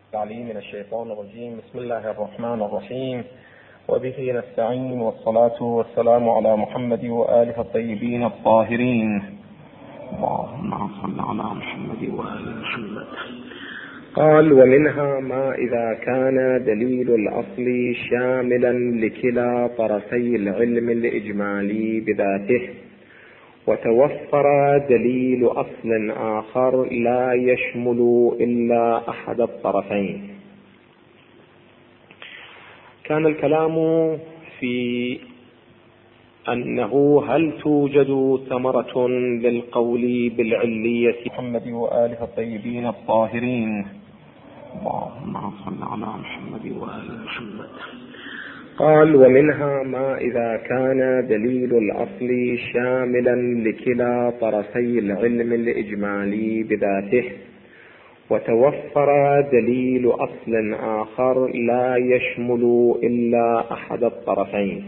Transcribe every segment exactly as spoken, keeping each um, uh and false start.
التعليم من الشيطان الرجيم. بسم الله الرحمن الرحيم، وبه نستعين، والصلاة والسلام على محمد وآله الطيبين الطاهرين. اللهم صل على محمد وآل محمد. قال: ومنها ما إذا كان دليل الأصل شاملا لكلا طرفي العلم الإجمالي بذاته، وتوفر دليل أصل آخر لا يشمل إلا أحد الطرفين. كان الكلام في أنه هل توجد ثمرة للقول بالعلية محمد وآله الطيبين الطاهرين. اللهم صل على محمد وآل محمد. قال: ومنها ما إذا كان دليل الأصل شاملا لكلا طرفي العلم الإجمالي بذاته، وتوفر دليل أصل آخر لا يشمل إلا أحد الطرفين.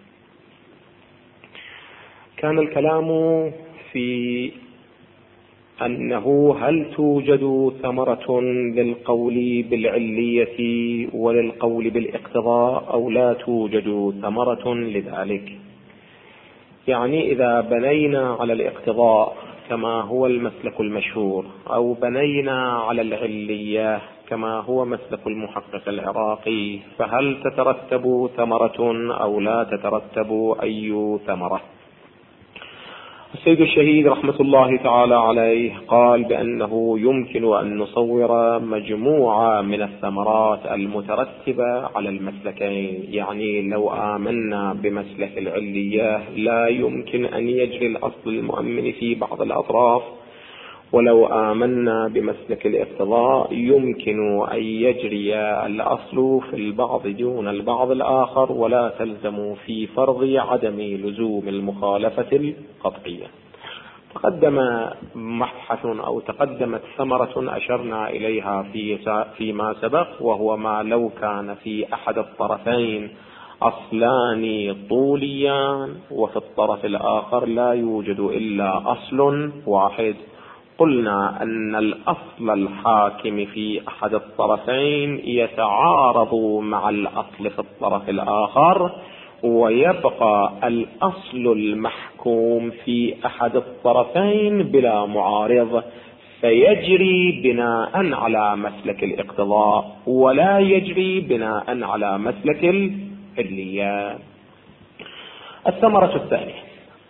كان الكلام في أنه هل توجد ثمرة للقول بالعلية وللقول بالاقتضاء أو لا توجد ثمرة لذلك. يعني إذا بنينا على الاقتضاء كما هو المسلك المشهور، أو بنينا على العلية كما هو مسلك المحقق العراقي، فهل تترتب ثمرة أو لا تترتب أي ثمرة؟ السيد الشهيد رحمة الله تعالى عليه قال بأنه يمكن أن نصور مجموعة من الثمرات المترتبة على المسلكين. يعني لو آمنا بمسلك العلية لا يمكن أن يجري الأصل المؤمن في بعض الأطراف، ولو آمنا بمسلك الاقتضاء يمكن أن يجري الأصل في البعض دون البعض الآخر، ولا تلزم في فرض عدم لزوم المخالفة القطعية. تقدم مبحث أو تقدمت ثمرة أشرنا إليها في فيما سبق، وهو ما لو كان في أحد الطرفين أصلان طوليان وفي الطرف الآخر لا يوجد إلا أصل واحد. قلنا أن الأصل الحاكم في أحد الطرفين يتعارض مع الأصل في الطرف الآخر، ويبقى الأصل المحكوم في أحد الطرفين بلا معارض، فيجري بناء على مسلك الاقتضاء ولا يجري بناء على مسلك العلية. الثمرة الثانية،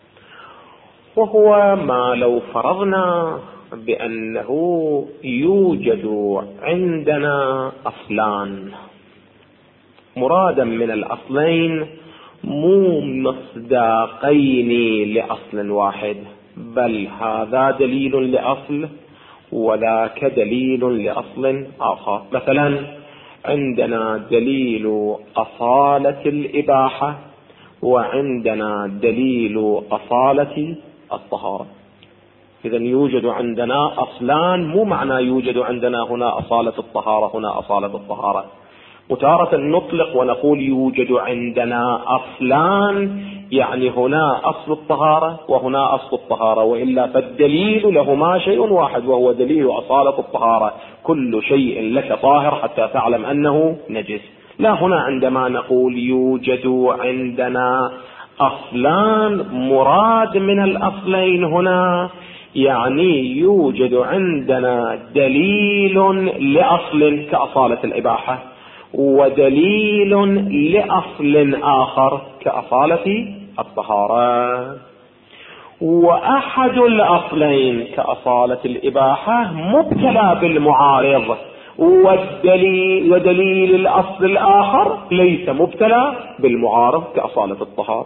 وهو ما لو فرضنا بأنه يوجد عندنا أصلان، مرادا من الأصلين مو مصداقين لأصل واحد، بل هذا دليل لأصل وذاك دليل لأصل آخر. مثلا عندنا دليل أصالة الإباحة وعندنا دليل أصالة الطهارة. إذا يوجد عندنا أصلان، مو معنى يوجد عندنا هنا أصالة الطهارة هنا أصالة الطهارة. وتارة نطلق ونقول يوجد عندنا أصلان، يعني هنا أصل الطهارة وهنا أصل الطهارة، وإلا فالدليل لهما شيء واحد وهو دليل أصالة الطهارة. كل شيء لك طاهر حتى تعلم أنه نجس. لا، هنا عندما نقول يوجد عندنا أصلان، مراد من الأصلين هنا يعني يوجد عندنا دليل لأصل كأصالة الإباحة، ودليل لأصل آخر كأصالة الطهارة. وأحد الأصلين كأصالة الإباحة مبتلى بالمعارض، والدليل ودليل الأصل الآخر ليس مبتلى بالمعارض كأصالة الطهارة.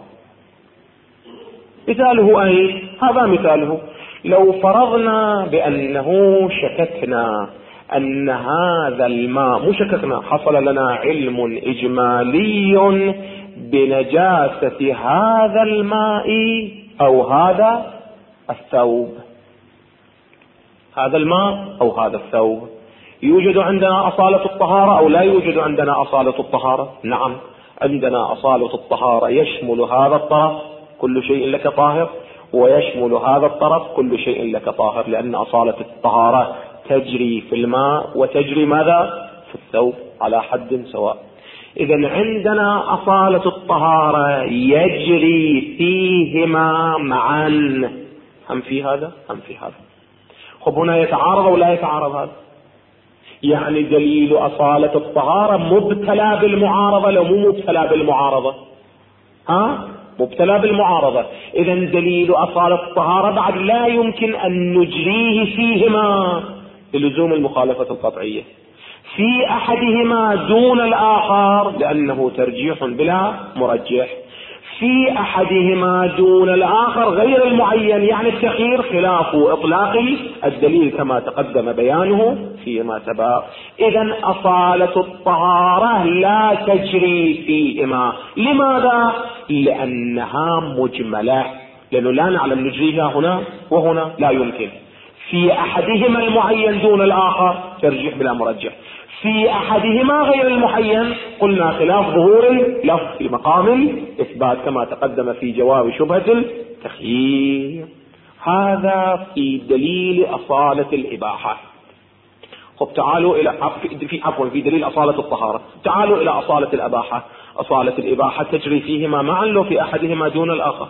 مثاله أي هذا مثاله، لو فرضنا بأنه شككنا أن هذا الماء، مو شككنا، حصل لنا علم إجمالي بنجاسة هذا الماء أو هذا الثوب، هذا الماء أو هذا الثوب. يوجد عندنا أصالة الطهارة أو لا يوجد عندنا أصالة الطهارة؟ نعم، عندنا أصالة الطهارة يشمل هذا الطرف كل شيء لك طاهر، ويشمل هذا الطرف كل شيء لك طاهر، لأن أصالة الطهارة تجري في الماء وتجري ماذا؟ في في الثوب على حد سواء. إذن عندنا أصالة الطهارة يجري فيهما معا، هم في هذا هم في هذا. خب هنا يتعارض ولا يتعارض هذا؟ يعني دليل أصالة الطهارة مبتلى بالمعارضة لو مو مبتلى بالمعارضة؟ ها؟ مبتلى بالمعارضة. إذن دليل أصالة الطهارة بعد لا يمكن أن نجريه فيهما للزوم المخالفة القطعية، في أحدهما دون الآخر لأنه ترجيح بلا مرجح، في أحدهما دون الآخر غير المعين، يعني التخيير خلاف إطلاق الدليل كما تقدم بيانه فيما سبق. إذن أصالة الطهارة لا تجري فيهما. لماذا؟ لأنها مجملة، لأنه لا نعلم نجريها هنا وهنا لا يمكن. في أحدهما المعين دون الآخر ترجيح بلا مرجح، في أحدهما غير المعين قلنا خلاف ظهور لفظ في مقام الإثبات كما تقدم في جواب شبهة التخيير. هذا في دليل أصالة الإباحة. خب تعالوا إلى في عفوا في دليل أصالة الطهارة. تعالوا إلى أصالة الإباحة. أصالة الإباحة تجري فيهما معا لو في أحدهما دون الآخر.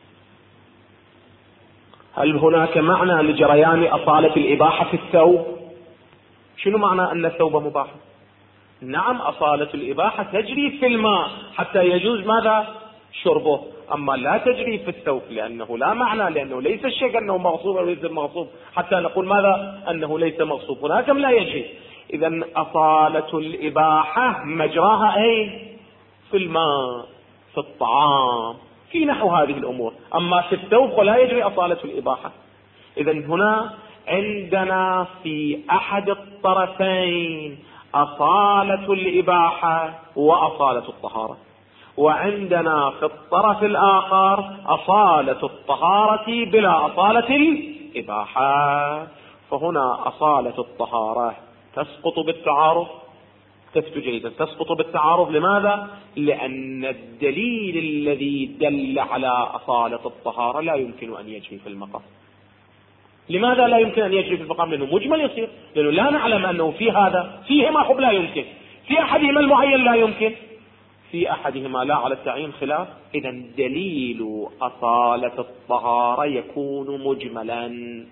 هل هناك معنى لجريان أصالة الإباحة في الثوب؟ شنو معنى أن الثوب مباح؟ نعم أصالة الإباحة تجري في الماء حتى يجوز ماذا؟ شربه، أما لا تجري في الثوب لأنه لا معنى، لأنه ليس الشيء أنه مغصوب أو ليس مغصوب حتى نقول ماذا؟ أنه ليس مغصوب. هناك لا يجري. إذن أصالة الإباحة مجراها أين؟ في الماء، في الطعام، في نحو هذه الأمور. أما في الثوب ولا يجري أصالة الإباحة. إذن هنا عندنا في أحد الطرفين أصالة الإباحة وأصالة الطهارة، وعندنا في الطرف الآخر أصالة الطهارة بلا أصالة الإباحة. فهنا أصالة الطهارة تسقط بالتعارض. تثبت جيدا، تسقط بالتعارض. لماذا؟ لأن الدليل الذي دل على أصالة الطهارة لا يمكن أن يجري في المقام. لماذا لا يمكن أن يجري في المقام؟ لأنه مجمل يصير، لأنه لا نعلم أنه في هذا فيهما حب لا يمكن، في أحدهما المعين لا يمكن، في أحدهما لا على التعيين خلاف. إذن دليل أصالة الطهارة يكون مجملا.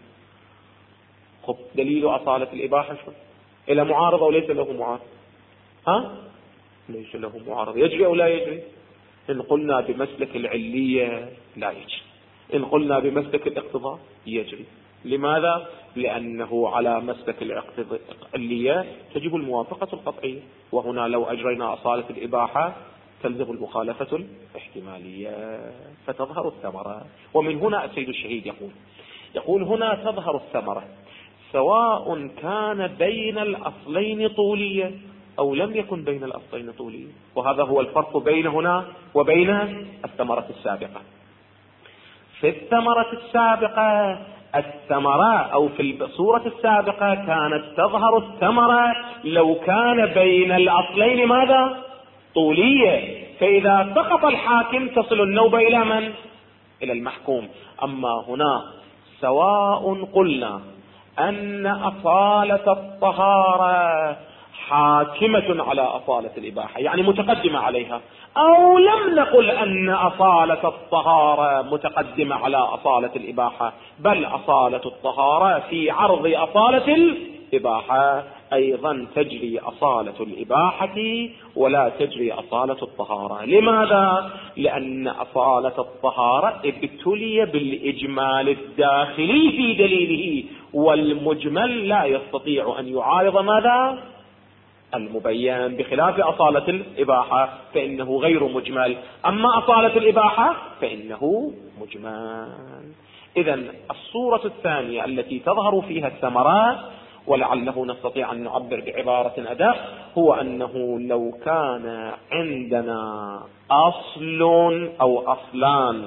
خب دليل أصالة الإباحة شو؟ إلى معارضة وليس له معارض؟ ها؟ ليس له معارض. يجري أو لا يجري؟ إن قلنا بمسلك العلية لا يجري، إن قلنا بمسلك الاقتضاء يجري. لماذا؟ لأنه على مسلك العلية تجب الموافقة القطعية، وهنا لو أجرينا أصالة الإباحة تلزم المخالفة الاحتمالية فتظهر الثمرة. ومن هنا السيد الشهيد يقول يقول هنا تظهر الثمرة سواء كان بين الأصلين طولية أو لم يكن بين الأصلين طولية. وهذا هو الفرق بين هنا وبين الثمرة السابقة. في الثمرة السابقة الثمرة أو في الصورة السابقة كانت تظهر الثمرة لو كان بين الأصلين ماذا؟ طولية، فإذا سقط الحاكم تصل النوبة إلى من؟ إلى المحكوم. أما هنا سواء قلنا أن أصالة الطهارة حاكمة على أصالة الإباحة يعني متقدمة عليها، أو لم نقل أن أصالة الطهارة متقدمة على أصالة الإباحة، بل أصالة الطهارة في عرض أصالة الإباحة أيضا تجري أصالة الإباحة ولا تجري أصالة الطهارة. لماذا؟ لأن أصالة الطهارة ابتلي بالإجمال الداخلي في دليله، والمجمل لا يستطيع أن يعارض ماذا؟ المبين، بخلاف أصالة الإباحة فإنه غير مجمل، أما أصالة الإباحة فإنه مجمل. إذن الصورة الثانية التي تظهر فيها الثمرات ولعله نستطيع أن نعبر بعبارة أدق هو أنه لو كان عندنا أصل أو أصلان،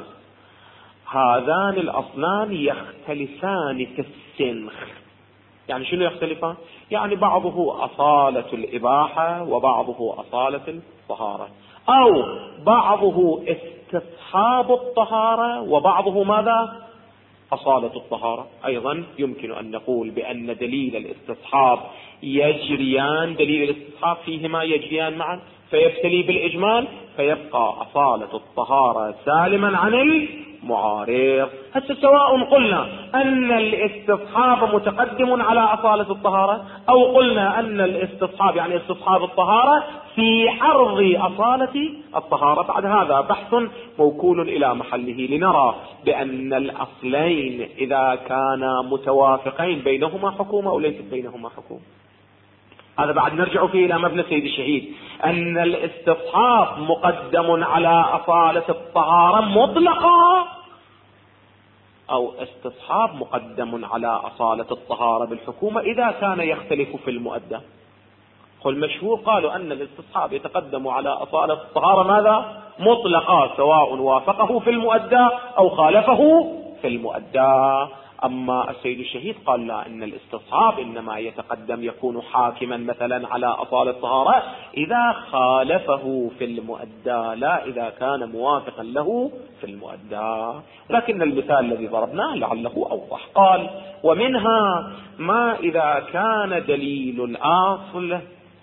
هذان الأصلان يختلفان في السنخ. يعني شنو يختلفان؟ يعني بعضه أصالة الإباحة وبعضه أصالة الطهارة، أو بعضه استصحاب الطهارة وبعضه ماذا؟ أصالة الطهارة. أيضا يمكن أن نقول بأن دليل الاستصحاب يجريان، دليل الاستصحاب فيهما يجريان معا، فيبتلي بالإجمال فيبقى أصالة الطهارة سالما عن المعارض. هسه سواء قلنا أن الاستصحاب متقدم على أصالة الطهارة، أو قلنا أن الاستصحاب يعني استصحاب الطهارة في عرض أصالة الطهارة، بعد هذا بحث موكول إلى محله لنرى بأن الأصلين إذا كانا متوافقين بينهما حكومة أو ليست بينهما حكومة. هذا بعد نرجع فيه إلى مبنى سيد الشهيد، أن الاستصحاب مقدم على أصالة الطهارة مطلقا، أو استصحاب مقدم على أصالة الطهارة بالحكومة إذا كان يختلف في المؤدى. قل مشهور قالوا أن الاستصحاب يتقدم على أصالة الطهارة ماذا؟ مطلقا، سواء وافقه في المؤدى أو خالفه في المؤدى. أما السيد الشهيد قال لا، إن الاستصحاب إنما يتقدم يكون حاكما مثلا على أصالة الطهارة إذا خالفه في المؤدى، لا إذا كان موافقا له في المؤدى. لكن المثال الذي ضربناه لعله أوضح. قال ومنها ما إذا كان دليل الأصل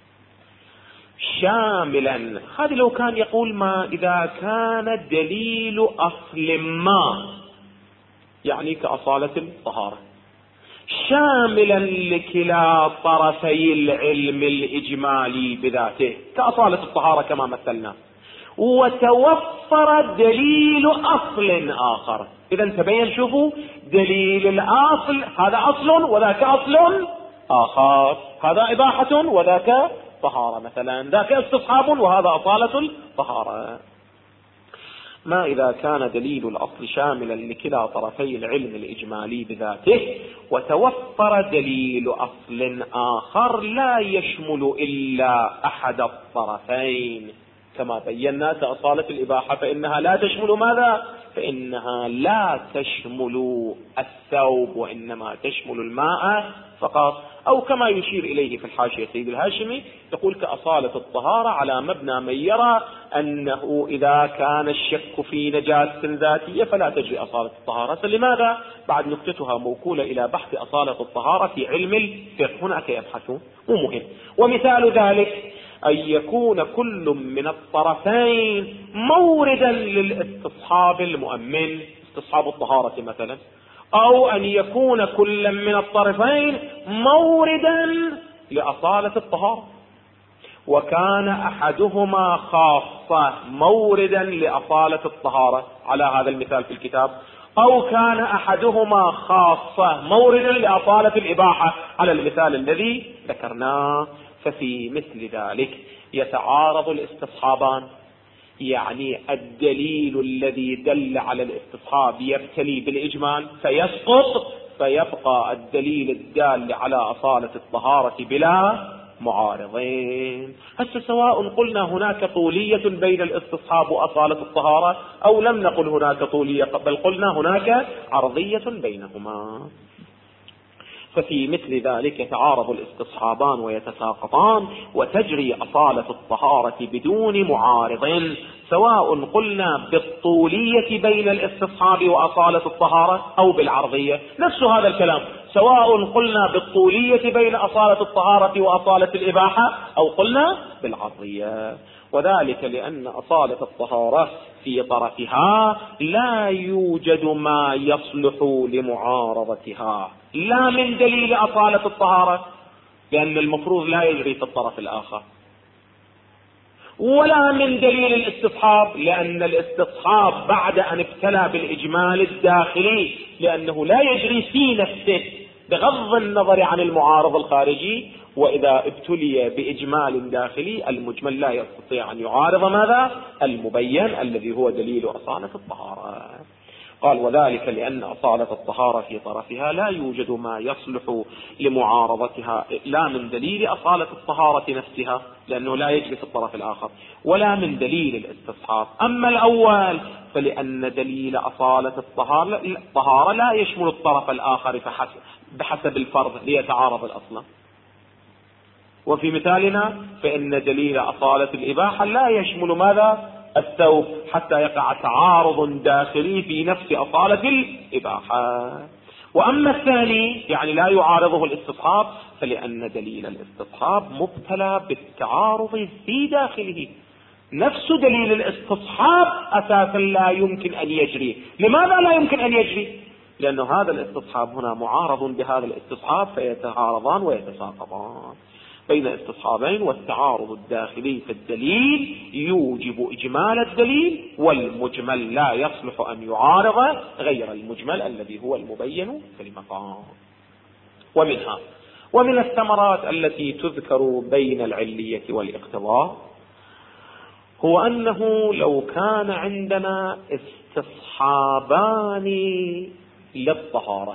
شاملا. هذا لو كان يقول ما إذا كان دليل أصل ما، يعني كأصالة الطهارة، شاملا لكلا طرفي العلم الإجمالي بذاته كأصالة الطهارة كما مثلنا، وتوفر دليل أصل آخر. إذا تبين، شوفوا دليل الأصل هذا أصل وذاك أصل آخر، هذا إباحة وذاك طهارة مثلا، ذاك استصحاب وهذا أصالة الطهارة. ما إذا كان دليل الأصل شاملا لكلا طرفي العلم الإجمالي بذاته، وتوفر دليل أصل آخر لا يشمل إلا أحد الطرفين، كما بينا كأصالة الإباحة فإنها لا تشمل ماذا؟ فإنها لا تشمل الثوب وإنما تشمل الماء فقط. أو كما يشير إليه في الحاشية سيد الهاشمي، يقول كأصالة الطهارة على مبنى من يرى أنه إذا كان الشك في نجاسة ذاتية فلا تجري أصالة الطهارة. لماذا؟ بعد نكتتها موكولة إلى بحث أصالة الطهارة في علم الفقه، هناك يبحثون ومهم. ومثال ذلك أن يكون كل من الطرفين موردا للاستصحاب المؤمن، استصحاب الطهارة مثلا، أو أن يكون كل من الطرفين موردا لأصالة الطهارة، وكان أحدهما خاصة موردا لأصالة الطهارة على هذا المثال في الكتاب، أو كان أحدهما خاصة موردا لأصالة الإباحة على المثال الذي ذكرناه. ففي مثل ذلك يتعارض الاستصحابان، يعني الدليل الذي دل على الاستصحاب يبتلي بالإجمال فيسقط، فيبقى الدليل الدال على أصالة الطهارة بلا معارضين. هسه سواء قلنا هناك طولية بين الاستصحاب وأصالة الطهارة أو لم نقل هناك طولية، بل قلنا هناك عرضية بينهما. ففي مثل ذلك يتعارض الاستصحابان ويتساقطان وتجري أصالة الطهارة بدون معارض، سواء قلنا بالطولية بين الاستصحاب وأصالة الطهارة أو بالعرضية. نفس هذا الكلام، سواء قلنا بالطولية بين أصالة الطهارة وأصالة الإباحة أو قلنا بالعرضية. وذلك لأن أصالة الطهارة في طرفها لا يوجد ما يصلح لمعارضتها، لا من دليل أصالة الطهارة لأن المفروض لا يجري في الطرف الآخر، ولا من دليل الاستصحاب لأن الاستصحاب بعد أن ابتلى بالإجمال الداخلي لأنه لا يجري في نفسه بغض النظر عن المعارض الخارجي، وإذا ابتلي بإجمال داخلي المجمل لا يستطيع أن يعارض ماذا؟ المبين الذي هو دليل أصالة الطهارة. قال وذلك لأن أصالة الطهارة في طرفها لا يوجد ما يصلح لمعارضتها، لا من دليل أصالة الطهارة نفسها لأنه لا يجري في الطرف الآخر، ولا من دليل الاستصحاب. أما الأول فلأن دليل أصالة الطهارة لا يشمل الطرف الآخر فحسب بحسب الفرض ليتعارض الأصل. وفي مثالنا فإن دليل أصالة الإباحة لا يشمل ماذا؟ الثوب، حتى يقع تعارض داخلي في نفس أصالة الإباحة. وأما الثاني يعني لا يعارضه الاستصحاب، فلأن دليل الاستصحاب مبتلى بالتعارض في داخله، نفس دليل الاستصحاب أساسا لا يمكن أن يجري. لماذا لا يمكن أن يجري؟ لأن هذا الاستصحاب هنا معارض بهذا الاستصحاب، فيتعارضان ويتساقطان. بين استصحابين والتعارض الداخلي في الدليل يوجب إجمال الدليل، والمجمل لا يصلح أن يعارض غير المجمل الذي هو المبين في المقام. ومنها ومن الثمرات التي تذكر بين العلية والاقتضاء هو أنه لو كان عندنا استصحابان للطهارة،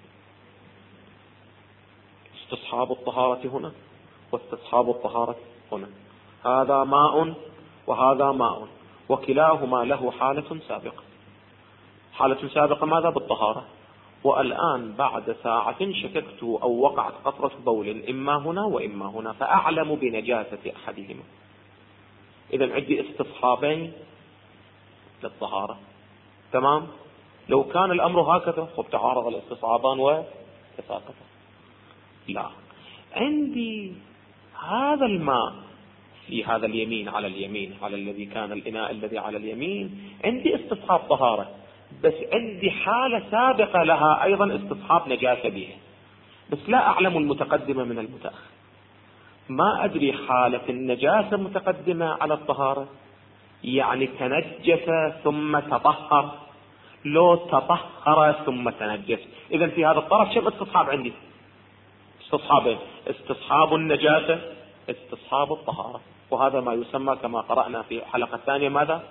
استصحاب الطهارة هنا واستصحاب الطهارة هنا، هذا ماء وهذا ماء، وكلاهما له حالة سابقة. حالة سابقة ماذا؟ بالطهارة. والآن بعد ساعة شككت أو وقعت قطرة بول إما هنا وإما هنا، فأعلم بنجاسة أحدهما. إذن عندي استصحابين للطهارة، تمام؟ لو كان الأمر هكذا فبتعارض الاستصحابان وتساقطا. لا، عندي هذا الماء في هذا اليمين على اليمين على الذي كان الإناء الذي على اليمين، عندي استصحاب طهارة، بس عندي حالة سابقة لها أيضا استصحاب نجاسة به، بس لا أعلم المتقدمة من المتأخر. ما أدري حالة النجاسة متقدمة على الطهارة، يعني تنجس ثم تطهر، لو تطهر ثم تنجس. إذن في هذا الطرف شو استصحاب عندي؟ استصحابين: استصحاب النجاسة، استصحاب الطهارة. وهذا ما يسمى كما قرأنا في الحلقة الثانية ماذا؟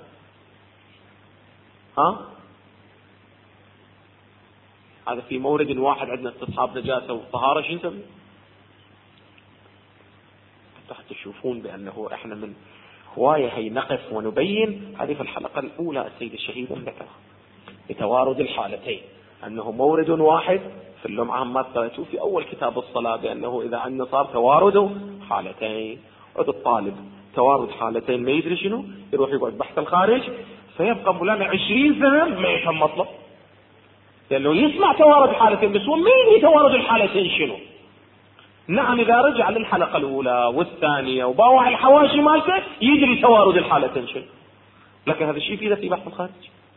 ها؟ هذا في مورد واحد عندنا استصحاب نجاسة وطهارة، شو نسمي؟ حتى تشوفون بأنه احنا من هواية هي نقف ونبين. هذه في الحلقة الأولى السيد الشهيد ذكرها بتوارد الحالتين، أنه مورد واحد في اللمعة ما قرأتوا في أول كتاب الصلاة بأنه إذا عندنا صار توارد حالتين، عد الطالب توارد حالتين ما يدري شنو، يروح يقعد بحث الخارج فيبقى مولانا عشرين سنة ما يفهم مطلب، لأنه يسمع توارد حالتين بس هو ما يدري توارد الحالتين شنو. نعم، إذا رجع للحلقة الأولى والثانية وباوع الحواشي مالته يدري توارد الحالتين شنو، لكن هذا الشيء في في بحث الخارج.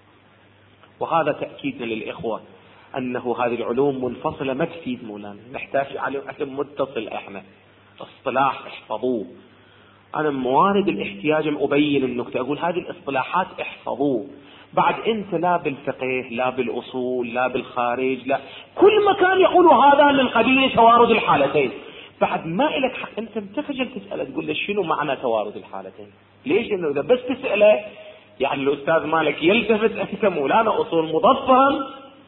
وهذا تأكيدنا للإخوة أنه هذه العلوم منفصلة ما تفيد مولانا، نحتاج على علم متصل. إحنا اصطلاح احفظوه، أنا موارد الاحتياج أبين النكتة، أقول هذه الاصطلاحات احفظوه. بعد أنت لا بالفقه لا بالأصول لا بالخارج لا كل مكان يقولوا هذا من قبيل توارد الحالتين، بعد ما إلك حق أنت متخجل تسأله تقول له شنو معنى توارد الحالتين؟ ليش؟ إنه إذا بس تسأله يعني الأستاذ مالك يلتفت أنت مولانا أصول مضفرا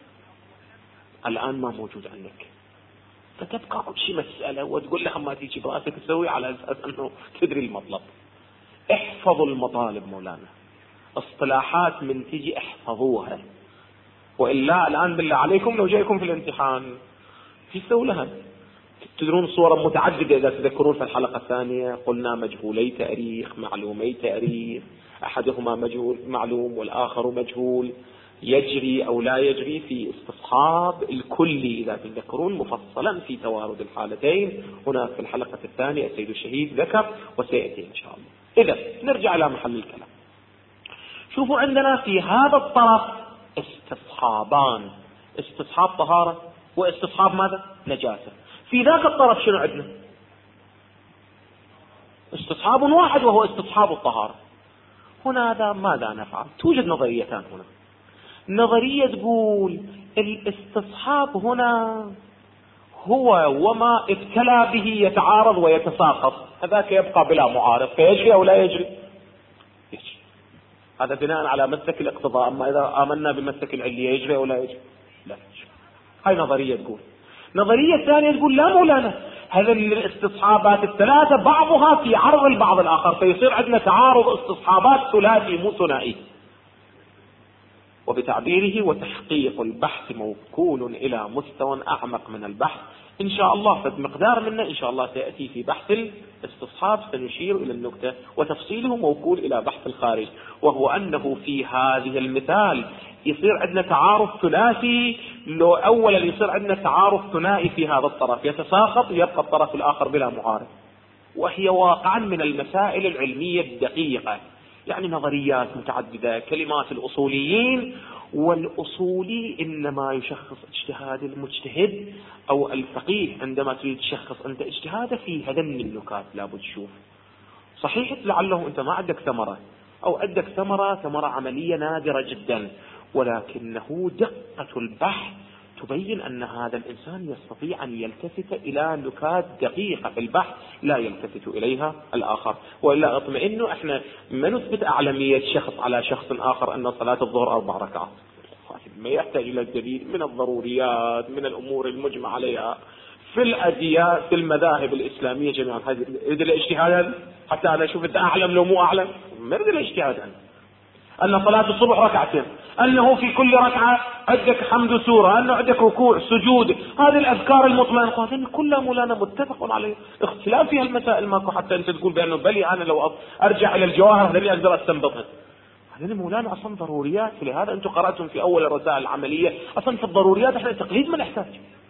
الآن ما موجود عندك، فتبقى شيء مسألة وتقول لها ما تيجي براسك تسوي على أساس أنه تدري المطلب. احفظوا المطالب مولانا، اصطلاحات من تيجي احفظوها، وإلا الآن بالله عليكم لو جايكم في الامتحان تسووا لها. تدرون صورا متعددة إذا تذكرون في الحلقة الثانية قلنا مجهولي تاريخ، معلومي تاريخ، أحدهما مجهول معلوم والآخر مجهول، يجري أو لا يجري، في استصحاب الكلي إذا تذكرون مفصلا في توارد الحالتين هناك في الحلقة الثانية السيد الشهيد ذكر وسيأتي إن شاء الله. إذا نرجع إلى محل الكلام. شوفوا عندنا في هذا الطرف استصحابان، استصحاب طهارة واستصحاب ماذا؟ نجاسة. في ذاك الطرف شنو عندنا؟ استصحاب واحد وهو استصحاب الطهارة. هنا ماذا نفعل؟ توجد نظريتان هنا. نظرية تقول الاستصحاب هنا هو وما ابتلى به يتعارض ويتساقط، هذاك يبقى بلا معارض فيجري أو لا يجري؟ يجري. هذا بناء على مسلك الاقتضاء. أما إذا آمنا بمسلك العلية يجري أو لا يجري؟ لا يجري. هاي نظرية تقول. نظرية ثانية تقول لا مولانا، هذا الاستصحابات الثلاثة بعضها في عرض البعض الآخر، فيصير عندنا تعارض استصحابات ثلاثي مو ثنائي. وبتعبيره وتحقيق البحث موكول إلى مستوى أعمق من البحث، إن شاء الله فمقدار منه إن شاء الله سيأتي في بحث الاستصحاب، سنشير إلى النكتة وتفصيله موكول إلى بحث الخارج، وهو أنه في هذه المثال يصير عندنا تعارض ثلاثي. لو أولا يصير عندنا تعارض ثنائي في هذا الطرف يتساقط ويبقى الطرف الآخر بلا معارض، وهي واقعا من المسائل العلمية الدقيقة، يعني نظريات متعددة، كلمات الأصوليين، والأصولي إنما يشخص اجتهاد المجتهد أو الفقيه عندما تريد تشخص أنت اجتهاده في هذا من النكات. لابد تشوف صحيح لعله أنت ما عندك ثمرة أو عندك ثمرة ثمرة عملية نادرة جدا، ولكنه دقة البحث تبين أن هذا الإنسان يستطيع أن يلتفت إلى نكات دقيقة في البحث لا يلتفت إليها الآخر. وإلا اطمئنوا، احنا ما نثبت أعلمية شخص على شخص آخر أن صلاة الظهر أربع ركعات، ما يحتاج إلى الدليل من الضروريات، من الأمور المجمع عليها في الأديان في المذاهب الإسلامية جميعا. هذه يريد الاجتهاد حتى أنا أشوف أنت أعلم لو مو أعلم، ما يريد الاجتهاد أن صلاة الصبح ركعتين، أنه في كل ركعة عندك حمد سورة، أنه عندك ركوع سجود، هذه الأذكار المطمئنة، هذه كلها مولانا متفق عليه، اختلاف فيها المسائل ماكو حتى أنت تقول بأنه بلي أنا لو أرجع إلى الجواهر هذه أقدر أستنبطها. هذه مولانا أصلا ضروريات، لهذا أنتم قرأتم في أول الرسائل العملية أصلا في الضروريات احنا التقليد ما نحتاج.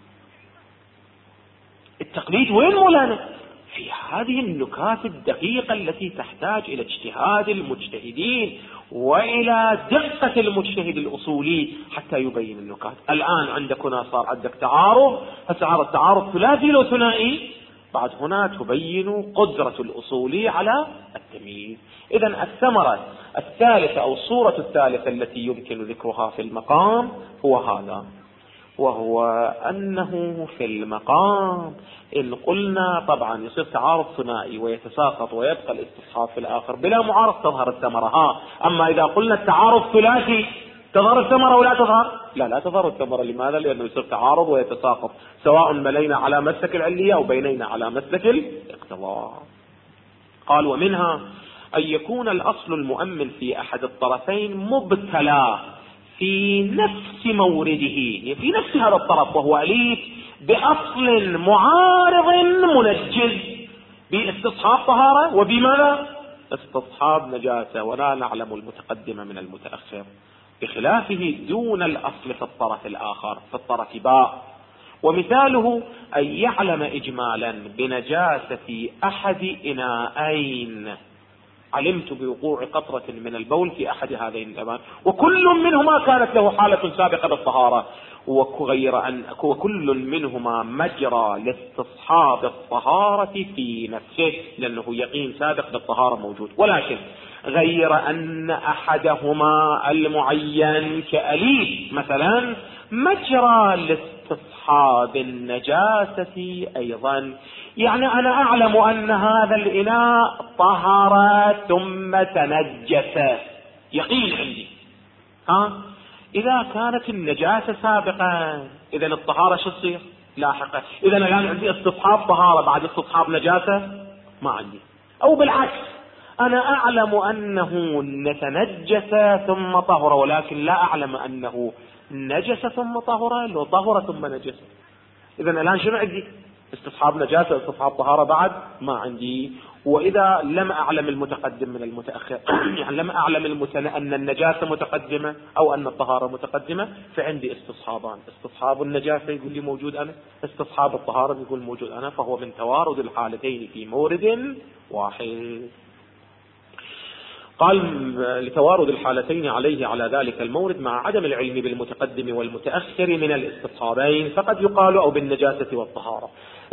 التقليد وين مولانا؟ في هذه النكات الدقيقة التي تحتاج إلى اجتهاد المجتهدين وإلى دقة المجتهد الأصولي حتى يبين النكات. الآن عندك هنا صار عندك تعارض، فصار التعارض ثلاثي لو ثنائي، بعد هنا تبين قدرة الأصولي على التمييز. إذن الثمرة الثالثة أو الصورة الثالثة التي يمكن ذكرها في المقام هو هذا، وهو أنه في المقام إن قلنا طبعا يصير تعارض ثنائي ويتساقط ويبقى الاستصحاب في الآخر بلا معارض تظهر الثمرة. ها أما إذا قلنا التعارض ثلاثي تظهر الثمرة ولا تظهر؟ لا لا تظهر الثمرة. لماذا؟ لأنه يصير تعارض ويتساقط، سواء ملينا على مسلك العلية أو بينينا على مسلك الاقتضاء. قال ومنها أن يكون الأصل المؤمن في أحد الطرفين مبتلى في نفس مورده، في نفس هذا الطرف وهو أليف، بأصل معارض منجز، باستصحاب طهارة وبماذا؟ استصحاب نجاسة، ولا نعلم المتقدم من المتأخر، بخلافه دون الأصل في الطرف الآخر في الطرف باء. ومثاله أن يعلم إجمالا بنجاسة أحد إناءين، علمت بوقوع قطرة من البول في أحد هذين الإناءين وكل منهما كانت له حالة سابقة بالطهارة، وغير أن وكل منهما مجرى لاستصحاب الطهارة في نفسه، لأنه يقين سابق بالطهارة موجود، ولكن غير أن أحدهما المعين كأليف مثلا مجرى لاستصحاب النجاسة أيضا. يعني أنا أعلم أن هذا الإناء طهر ثم تنجس، يقين عندي. ها إذا كانت النجاسة سابقا إذن الطهارة شو تصير؟ لاحقا. إذن الآن عندي استصحاب طهارة بعد استصحاب نجاسة ما عندي، أو بالعكس أنا أعلم أنه نتنجس ثم طهر، ولكن لا أعلم أنه نجس ثم طهر، لو طهر ثم نجس. إذن الآن شنو عندي؟ استصحاب نجاسة استصحاب طهارة بعد ما عندي. وإذا لم أعلم المتقدم من المتأخر يعني لم أعلم المتن... أن النجاسة متقدمة أو أن الطهارة متقدمة، فعندي استصحابان، استصحاب النجاسة يقول لي موجود أنا، استصحاب الطهارة يقول موجود أنا، فهو من توارد الحالتين في مورد واحد. قال لتوارد الحالتين عليه على ذلك المورد مع عدم العلم بالمتقدم والمتأخر من الاستصحابين، فقد يقال أو بالنجاسة والطهارة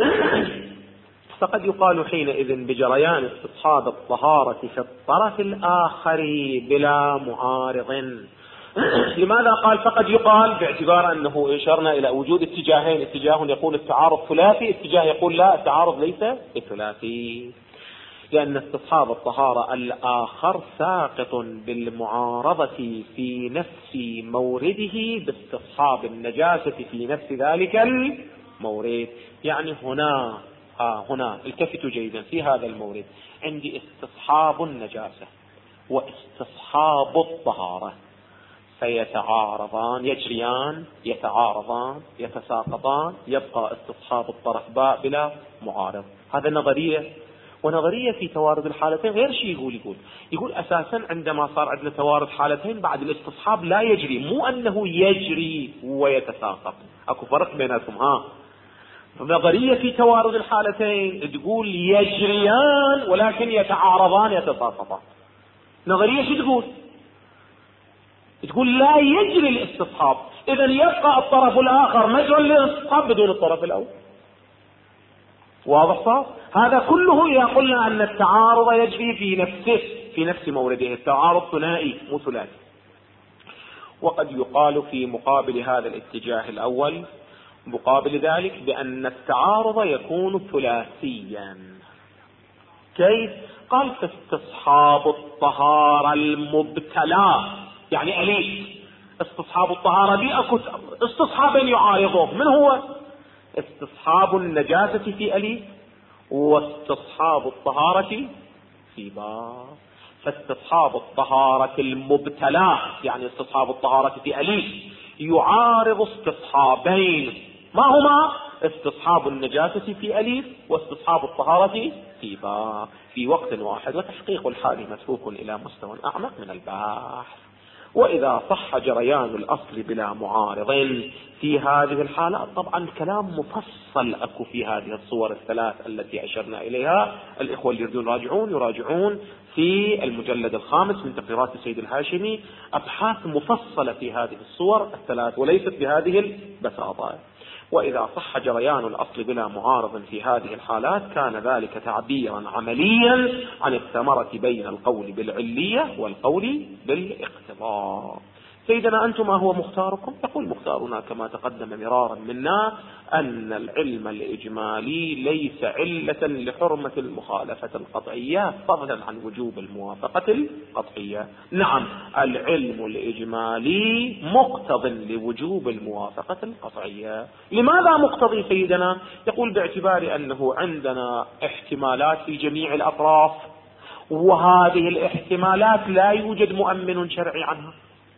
فقد يقال حينئذ بجريان استصحاب الطهارة في الطرف الآخر بلا معارض. لماذا قال فقد يقال؟ باعتبار أنه إشرنا إلى وجود اتجاهين، اتجاه يقول التعارض ثلاثي، اتجاه يقول لا التعارض ليس ثلاثي، لأن استصحاب الطهارة الآخر ساقط بالمعارضة في نفس مورده باستصحاب النجاسة في نفس ذلك المورد. يعني هنا آه هنا التفتوا جيدا في هذا المورد، عندي استصحاب النجاسة واستصحاب الطهارة، فيتعارضان، يجريان، يتعارضان، يتساقطان، يبقى استصحاب الطرف باء بلا معارض. هذا نظرية، ونظرية في توارد الحالتين غير شيء. يقول يقول يقول أساسا عندما صار عندنا توارد حالتين بعد الاستصحاب لا يجري، مو أنه يجري ويتساقط، أكو فرق بيناتهم. ها نظرية في توارد الحالتين تقول يجريان ولكن يتعارضان يتساقطان. نظرية شو تقول؟ تقول لا يجري الاستصحاب، إذا يبقى الطرف الآخر مجرى للاستصحاب بدون الطرف الأول. واضح صار؟ هذا كله إذا قلنا أن التعارض يجري في نفسه، في نفس مورده. التعارض ثنائي مو ثلاثي. وقد يقال في مقابل هذا الاتجاه الأول، مقابل ذلك، بأن التعارض يكون ثلاثيا. كيف؟ قال في استصحاب الطهارة المبتلى، يعني أليس استصحاب الطهارة دي أكو استصحابين يعارضوه. من هو؟ استصحاب النجاسة في أليس، واستصحاب الطهارة في باء. فاستصحاب الطهارة المبتلى يعني استصحاب الطهارة في أليس يعارض استصحابين، ما هما؟ استصحاب النجاسة في أليف واستصحاب الطهارة في باء في وقت واحد، وتحقيق الحال مسروق إلى مستوى أعمق من البحث. وإذا صح جريان الأصل بلا معارض في هذه الحالات، طبعا كلام مفصل أكو في هذه الصور الثلاث التي أشرنا إليها. الإخوة اللي يريدون يراجعون يراجعون في المجلد الخامس من تقريرات السيد الهاشمي أبحاث مفصلة في هذه الصور الثلاث وليست بهذه البساطة. وإذا صح جريان الأصل بلا معارض في هذه الحالات كان ذلك تعبيرا عمليا عن الثمرة بين القول بالعلية والقول بالاقتضاء. سيدنا أنتم ما هو مختاركم؟ يقول مختارنا كما تقدم مرارا منا أن العلم الإجمالي ليس علة لحرمة المخالفة القطعية فضلا عن وجوب الموافقة القطعية. نعم، العلم الإجمالي مقتض لوجوب الموافقة القطعية. لماذا مقتضي سيدنا؟ يقول باعتبار أنه عندنا احتمالات في جميع الأطراف، وهذه الاحتمالات لا يوجد مؤمن شرعي عنها.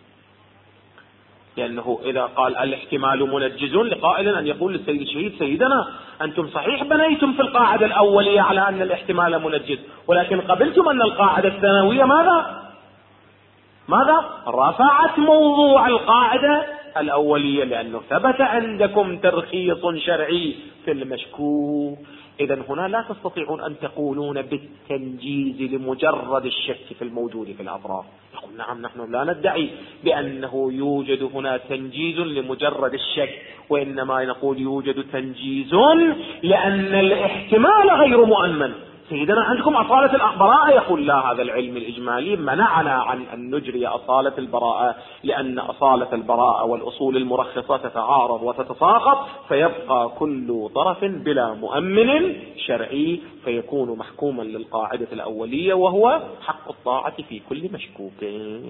لأنه إذا قال الاحتمال منجز لقائل أن يقول للسيد الشهيد سيدنا أنتم صحيح بنيتم في القاعدة الأولية على أن الاحتمال منجز، ولكن قبلتم أن القاعدة الثانوية ماذا؟ ماذا؟ رفعت موضوع القاعدة الأولية، لأنه ثبت عندكم ترخيص شرعي في المشكوك. إذن هنا لا تستطيعون أن تقولون بالتنجيز لمجرد الشك في الموجود في الأطراف. نقول نعم، نحن لا ندعي بأنه يوجد هنا تنجيز لمجرد الشك، وإنما نقول يوجد تنجيز لأن الاحتمال غير مؤمن. سيدنا عندكم أصالة البراءة، يقول لا، هذا العلم الإجمالي منعنا عن أن نجري أصالة البراءة، لأن أصالة البراءة والأصول المرخصة تتعارض وتتساقط، فيبقى كل طرف بلا مؤمن شرعي، فيكون محكوما للقاعدة الأولية وهو حق الطاعة في كل مشكوك.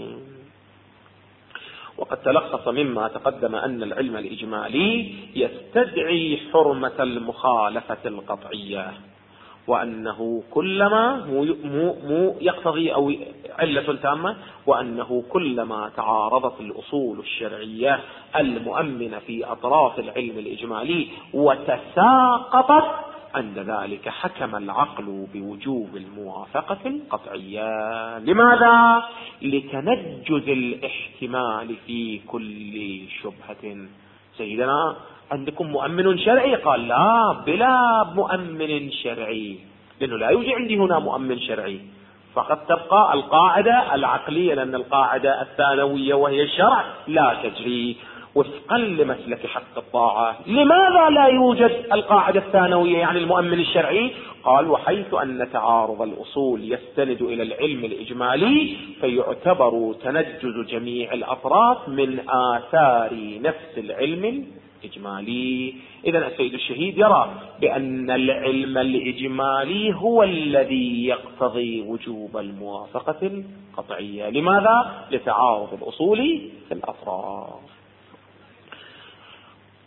وقد تلخص مما تقدم أن العلم الإجمالي يستدعي حرمة المخالفة القطعية، وأنه كلما مو, مو, مو يقتضي أو علة تامة، وأنه كلما تعارضت الأصول الشرعية المؤمنة في أطراف العلم الإجمالي وتساقطت، عند ذلك حكم العقل بوجوب الموافقة القطعية. لماذا؟ لتنجز الاحتمال في كل شبهة. سيدنا عندكم مؤمن شرعي؟ قال لا، بلا مؤمن شرعي، لأنه لا يوجد عندي هنا مؤمن شرعي، فقد تبقى القاعدة العقلية، لأن القاعدة الثانوية وهي الشرع لا تجري وفقا لمسلك حق الطاعة. لماذا لا يوجد القاعدة الثانوية يعني المؤمن الشرعي؟ قال وحيث أن تعارض الأصول يستند إلى العلم الإجمالي فيعتبر تنجز جميع الأطراف من آثار نفس العلم الإجمالي. إذن السيد الشهيد يرى بأن العلم الإجمالي هو الذي يقتضي وجوب الموافقة القطعية. لماذا؟ لتعارض الأصول في الأطراف.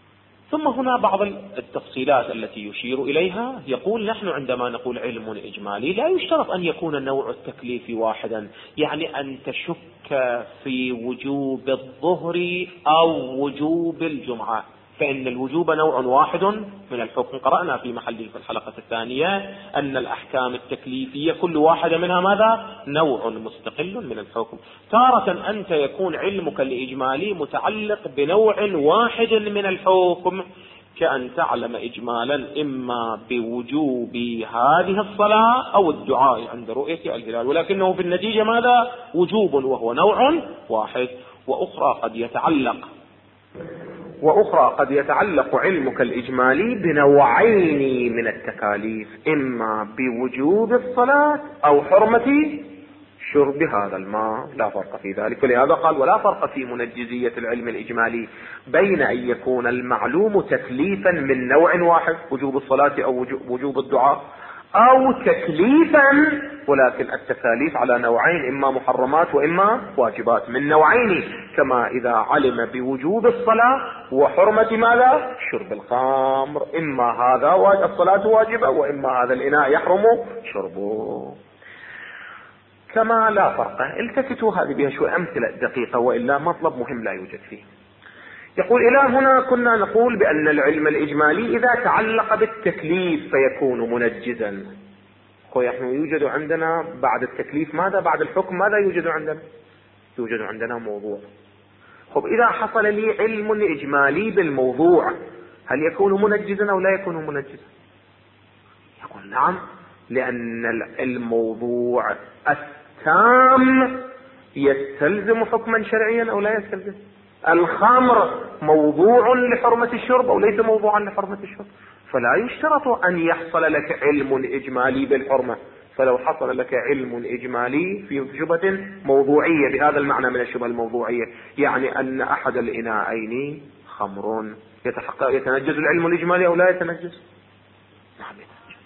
ثم هنا بعض التفصيلات التي يشير إليها. يقول نحن عندما نقول علم إجمالي لا يشترط أن يكون النوع التكليفي واحدا، يعني أن تشك في وجوب الظهر أو وجوب الجمعة، فإن الوجوب نوع واحد من الحكم. قرأنا في محله في الحلقة الثانية أن الأحكام التكليفية كل واحدة منها ماذا؟ نوع مستقل من الحكم. تارة أنت يكون علمك الإجمالي متعلق بنوع واحد من الحكم، كأن تعلم إجمالا إما بوجوب هذه الصلاة أو الدعاء عند رؤية الهلال، ولكنه في النتيجة ماذا؟ وجوب وهو نوع واحد. وأخرى قد يتعلق وأخرى قد يتعلق علمك الإجمالي بنوعين من التكاليف، إما بوجوب الصلاة أو حرمة شرب هذا الماء، لا فرق في ذلك. ولهذا قال ولا فرق في منجزية العلم الإجمالي بين أن يكون المعلوم تكليفا من نوع واحد وجوب الصلاة أو وجوب الدعاء، أو تكليفا ولكن التكاليف على نوعين، إما محرمات وإما واجبات، من نوعين، كما إذا علم بوجوب الصلاة وحرمة ماذا؟ شرب الخمر، إما هذا الصلاة واجبة وإما هذا الإناء يحرم شربه. كما لا فرق. التفتوا هذه بها شوي أمثلة دقيقة، وإلا مطلب مهم لا يوجد فيه. يقول إلى هنا كنا نقول بأن العلم الإجمالي إذا تعلق بالتكليف فيكون منجزا. نحن يوجد عندنا بعد التكليف ماذا؟ بعد الحكم ماذا يوجد عندنا؟ يوجد عندنا موضوع. خب إذا حصل لي علم إجمالي بالموضوع هل يكون منجزا أو لا يكون منجزا؟ يقول نعم، لأن الموضوع التام يستلزم حكما شرعيا أو لا يستلزم. الخمر موضوع لحرمة الشرب أو ليس موضوعا لحرمة الشرب، فلا يشترط أن يحصل لك علم إجمالي بالحرمة. فلو حصل لك علم إجمالي في شبهة موضوعية بهذا المعنى من الشبهة الموضوعية، يعني أن أحد الإناءين خمر، يتحقق يتنجز العلم الإجمالي أو لا يتنجز؟ نعم يتنجز.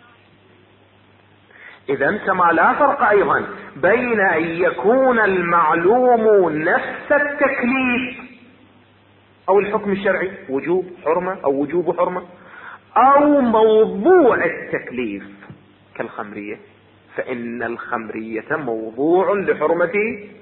إذن كما لا فرق أيضا بين أن يكون المعلوم نفس التكليف أو الحكم الشرعي وجوب حرمة أو وجوب حرمة، أو موضوع التكليف كالخمرية، فإن الخمرية موضوع لحرمة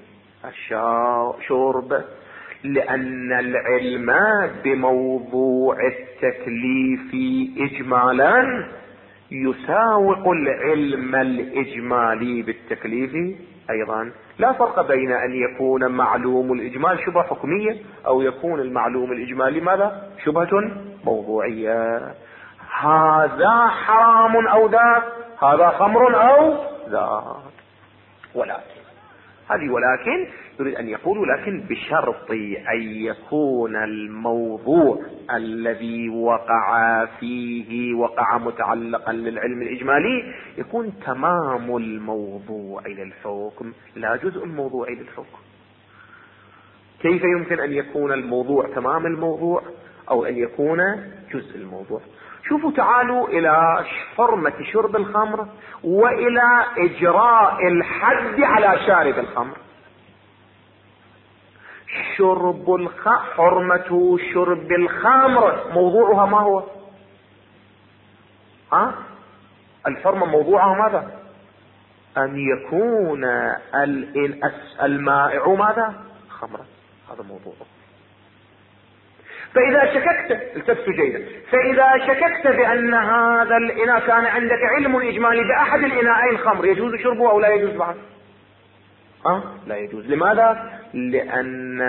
الشرب، لأن العلم بموضوع التكليف إجمالا يساوق العلم الإجمالي بالتكليف أيضا. لا فرق بين أن يكون معلوم الإجمال شبهة حكمية أو يكون المعلوم الإجمالي ماذا؟ شبهة موضوعية. هذا حرام أو ذاك، هذا خمر أو ذاك. ولكن هذه ولكن يريد أن يقول لكن بشرط أن يكون الموضوع الذي وقع فيه وقع متعلقا للعلم الإجمالي يكون تمام الموضوع للحكم لا جزء الموضوع للحكم. كيف يمكن أن يكون الموضوع تمام الموضوع أو أن يكون جزء الموضوع؟ شوفوا تعالوا إلى حرمة شرب الخمر وإلى إجراء الحد على شارب الخمر. شرب الخ... حرمة شرب الخمر موضوعها ما هو؟ ها؟ الحرمة موضوعها ماذا؟ أن يكون المائع ماذا؟ خمرا، هذا موضوعه. فإذا شككت التفت جيدا، فإذا شككت بأن هذا الإناء كان عندك علم إجمالي بأحد الإناءين خمر، يجوز شربه أو لا يجوز بعد؟ أه؟ لا يجوز. لماذا؟ لأن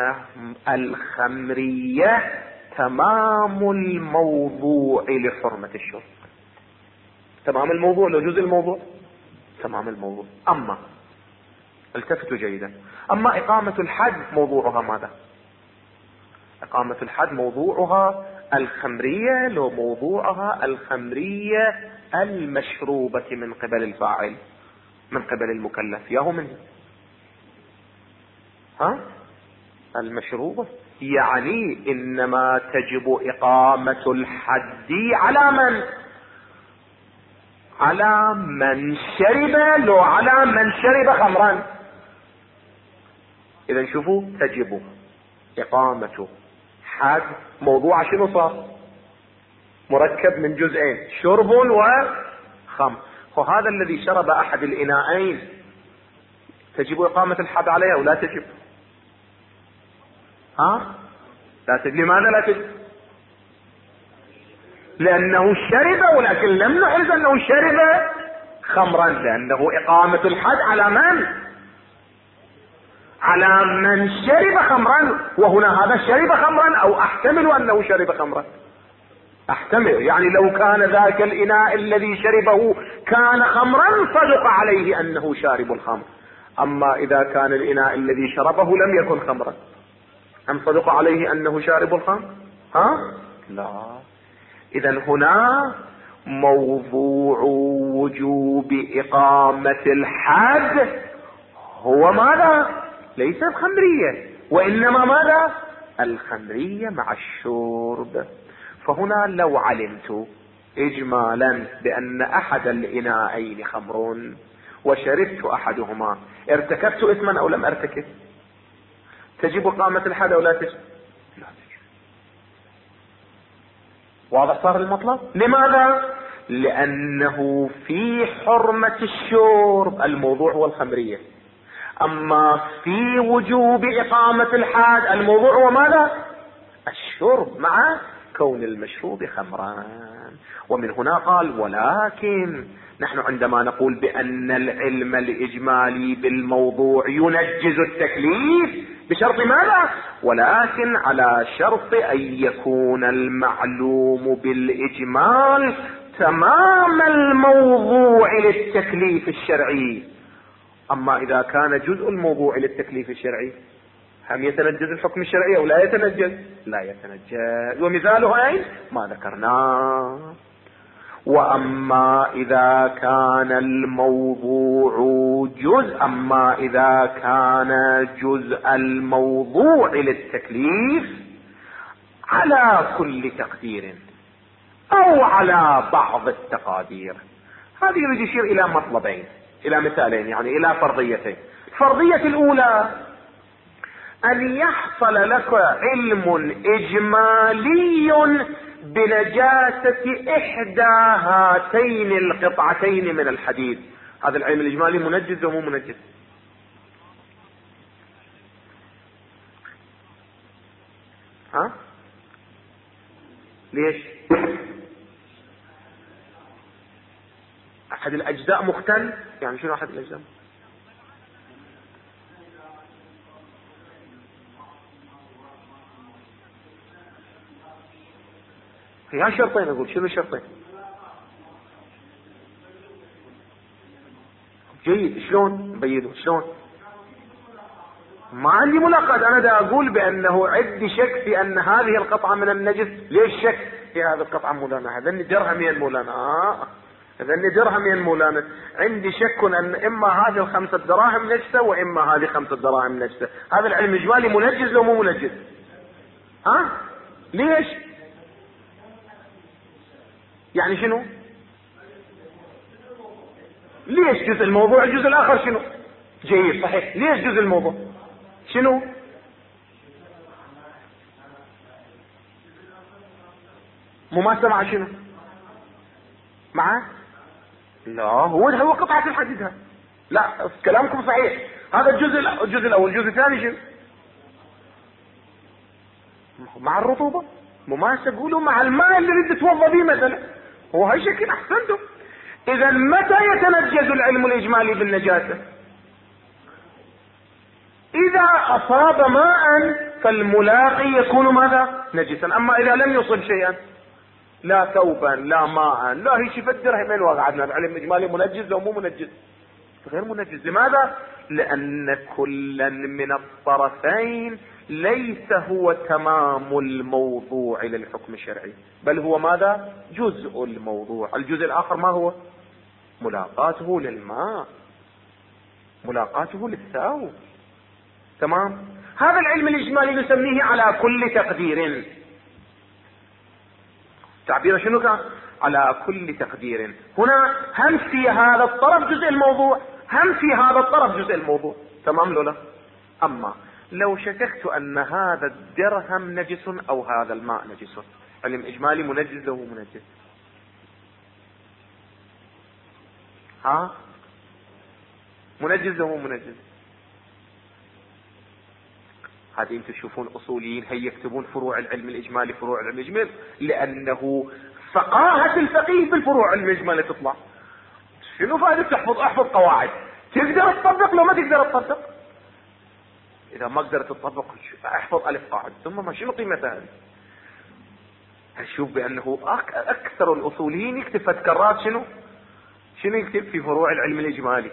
الخمرية تمام الموضوع لحرمة الشرب. تمام الموضوع لو جزء الموضوع؟ تمام الموضوع. أما التفتوا جيدا، أما إقامة الحد موضوعها ماذا؟ إقامة الحد موضوعها الخمرية، لو موضوعها الخمرية المشروبة من قبل الفاعل من قبل المكلف، ياهو من ها المشروبة، يعني إنما تجب إقامة الحد على من؟ على من شرب، لو على من شرب خمرا. إذا شوفوا تجب إقامة حد موضوع شنو صار؟ مركب من جزئين، شرب وخمر. وهذا الذي شرب احد الاناءين تجب اقامة الحد عليه او لا تجب؟ ها لا تجب. لماذا لا تجب؟ لانه شرب، ولكن لم نحرز انه شرب خمرا، لانه اقامة الحد على من؟ على من شرب خمرا. وهنا هذا شرب خمرا، او احتمل انه شرب خمرا، احتمل يعني لو كان ذاك الاناء الذي شربه كان خمرا صدق عليه انه شارب الخمر. اما اذا كان الاناء الذي شربه لم يكن خمرا، ام صدق عليه انه شارب الخمر؟ ها لا. اذا هنا موضوع وجوب اقامة الحد هو ماذا؟ ليس الخمرية، وانما ماذا؟ الخمرية مع الشرب. فهنا لو علمت اجمالا بان احد الاناءين خمر وشربت احدهما، ارتكبت اثما او لم ارتكب؟ تجب اقامة الحد او لا تجب؟ لا تجب. واضح صار المطلب؟ لماذا؟ لانه في حرمة الشرب الموضوع هو الخمرية، اما في وجوب اقامة الحد الموضوع هو ماذا؟ الشرب مع كون المشروب خمرا. ومن هنا قال ولكن نحن عندما نقول بان العلم الاجمالي بالموضوع ينجز التكليف بشرط ماذا؟ ولكن على شرط ان يكون المعلوم بالاجمال تمام الموضوع للتكليف الشرعي. اما اذا كان جزء الموضوع للتكليف الشرعي هم يتنجز الحكم الشرعي او لا يتنجز؟ لا يتنجز. ومثاله اين؟ ما ذكرناه. واما اذا كان الموضوع جزء اما اذا كان جزء الموضوع للتكليف على كل تقدير او على بعض التقادير، هذه يريد يشير الى مطلبين، الى مثالين، يعني الى فرضيتين. الفرضية الاولى ان يحصل لك علم اجمالي بنجاسة احدى هاتين القطعتين من الحديد. هذا العلم الاجمالي منجز ومو منجز؟ ها ليش؟ احد الاجزاء مختل، يعني شنو احد الاجزاء؟ فيها شرطين. اقول شنو الشرطين؟ جيد، شلون نبينه؟ شلون؟ ما عندي ملاقات، انا دا اقول بانه عندي شك في ان هذه القطعة من النجس. ليش شك في هذه القطعة مولانا؟ هذني درهمين مولانا. آه. هذني درهمين مولانا. عندي شك ان اما هذه الخمسة دراهم نجسة واما هذه خمسة دراهم نجسة. هذا العلم الاجمالي منجز لو مو منجز؟ ها آه؟ ليش؟ يعني شنو؟ ليش جزء الموضوع؟ الجزء الاخر شنو؟ جيد صحيح. ليش جزء الموضوع؟ شنو؟ مماسة مع شنو؟ مع لا هو هو قطعة الحديد. لا كلامكم صحيح. هذا الجزء الجزء الاول. الجزء الثاني شنو؟ مع الرطوبة. مماسة قولوا مع الماء اللي بدك تتوضا به مثلا. هو هاي شكل احسنتم. اذا متى يتنجز العلم الاجمالي بالنجاسة؟ اذا اصاب ماء فالملاقي يكون ماذا؟ نجسا. اما اذا لم يصب شيئا، لا ثوبا لا ماء لا هي شفت درهمين وقعدنا، العلم الاجمالي منجز او مو منجز؟ غير منجز. لماذا؟ لان كلا من الطرفين ليس هو تمام الموضوع للحكم الشرعي، بل هو ماذا؟ جزء الموضوع. الجزء الاخر ما هو؟ ملاقاته للماء، ملاقاته للثوب. تمام. هذا العلم الاجمالي نسميه على كل تقدير. تعبير شنو كان؟ على كل تقدير. هنا هم في هذا الطرف جزء الموضوع، هم في هذا الطرف جزء الموضوع. تمام لولا؟ اما لو شككت ان هذا الدرهم نجس او هذا الماء نجس، علم إجمالي منجز له منجز؟ ها منجز له منجز. هذه انتم تشوفون اصوليين هي يكتبون فروع العلم الاجمالي فروع العلم الاجمالي لانه فقاهة الفقيه بالفروع الاجمالي تطلع. شنو فائدة تحفظ احفظ قواعد تقدر تطبق لو ما تقدر تطبق؟ اذا ما قدرت تطبق احفظ الف قاعد ثم ما شنو قيمتها هذه؟ هشوف بانه اكثر الاصوليين يكتب فت كرات شنو شنو يكتب في فروع العلم الاجمالي،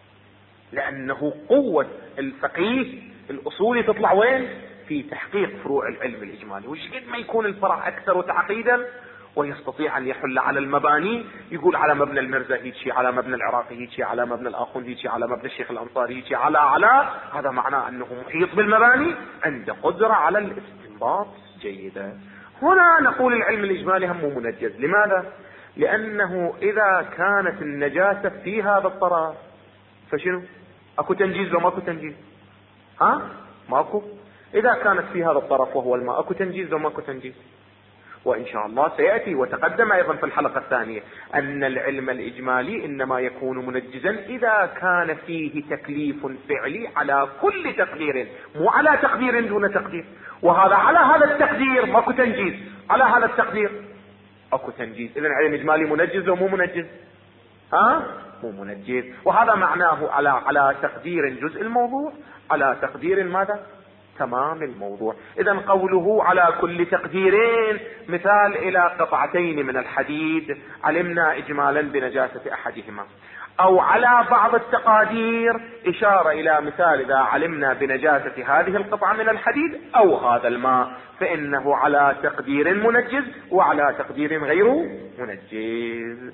لانه قوة الفقيه الاصولي تطلع وين؟ في تحقيق فروع العلم الاجمالي. وش قد ما يكون الفرع اكثر تعقيدا ويستطيع ان يحل على المباني، يقول على مبنى المرزا هيجي، على مبنى العراقي هيجي، على مبنى الاخوند هيجي، على مبنى الشيخ الانصاري هيجي، على على هذا معناه انه محيط بالمباني، عنده قدرة على الاستنباط جيدة. هنا نقول العلم الاجمالي هم منجز. لماذا؟ لانه اذا كانت النجاسة في هذا الطرف فشنو؟ اكو تنجيز لو ماكو تنجيز؟ ها ماكو. اذا كانت في هذا الطرف وهو الماء اكو تنجيز لو ماكو تنجيز؟ وان شاء الله سيأتي وتقدم ايضا في الحلقة الثانية ان العلم الاجمالي انما يكون منجزا اذا كان فيه تكليف فعلي على كل تقدير، مو على تقدير دون تقدير. وهذا على هذا التقدير ماكو تنجيز، على هذا التقدير اكو تنجيز. اذا العلم الاجمالي منجز ومو منجز؟ ها مو منجز. وهذا معناه على على تقدير جزء الموضوع، على تقدير ماذا؟ تمام الموضوع. اذا قوله على كل تقديرين مثال الى قطعتين من الحديد علمنا اجمالا بنجاسة احدهما، او على بعض التقادير اشارة الى مثال اذا علمنا بنجاسة هذه القطعة من الحديد او هذا الماء فانه على تقدير منجز وعلى تقدير غير منجز.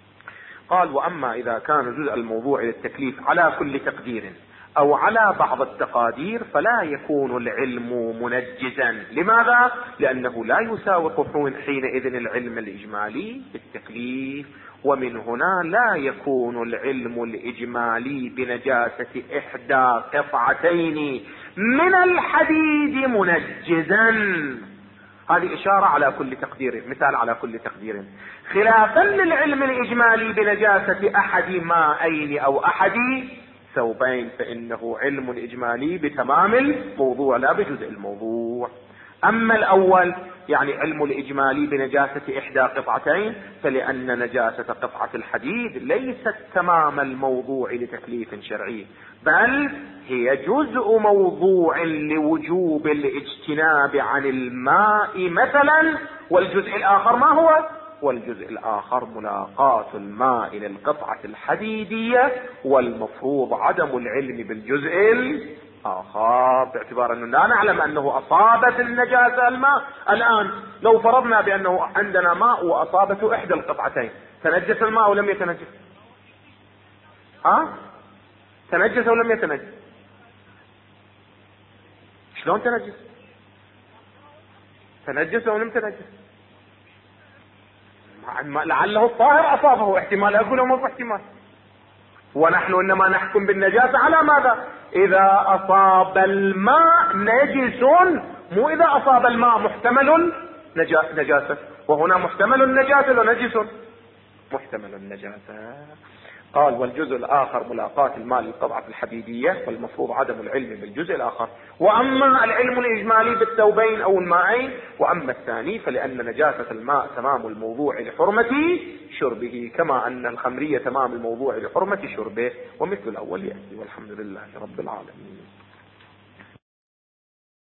قال واما اذا كان جزء الموضوع للتكليف على كل تقدير او على بعض التقادير فلا يكون العلم منجزا. لماذا؟ لانه لا يساوق حينئذ العلم الاجمالي بالتكليف، ومن هنا لا يكون العلم الاجمالي بنجاسة احدى قطعتين من الحديد منجزا. هذه اشارة على كل تقدير، مثال على كل تقدير، خلافا للعلم الاجمالي بنجاسة احد ماءين او احد ثوبين فانه علم اجمالي بتمام الموضوع لا بجزء الموضوع. اما الاول يعني علم الاجمالي بنجاسة احدى قطعتين فلان نجاسة قطعة الحديد ليست تمام الموضوع لتكليف شرعي، بل هي جزء موضوع لوجوب الاجتناب عن الماء مثلا، والجزء الاخر ما هو؟ والجزء الاخر ملاقاة الماء للقطعة الحديدية، والمفروض عدم العلم بالجزء الاخر باعتبار انه لا نعلم انه اصابت النجاسة الماء. الان لو فرضنا بانه عندنا ماء واصابته احدى القطعتين، تنجس الماء ولم يتنجس؟ ها تنجس ولم يتنجس؟ شلون تنجس؟ تنجس ولم تنجس؟ لعله الطاهر اصابه، احتمال اقول وما احتمال. ونحن انما نحكم بالنجاسة على ماذا؟ اذا اصاب الماء نجس، مو اذا اصاب الماء محتمل نجاسة. وهنا محتمل النجاسة ونجس محتمل النجاسة. قال والجزء الاخر ملاقاة الماء للقطعة الحديدية، والمفروض عدم العلم بالجزء الاخر. واما العلم الاجمالي بالثوبين او الماءين، واما الثاني فلان نجاسة الماء تمام الموضوع لحرمة شربه، كما ان الخمرية تمام الموضوع لحرمة شربه، ومثل الاول يأتي. والحمد لله رب العالمين.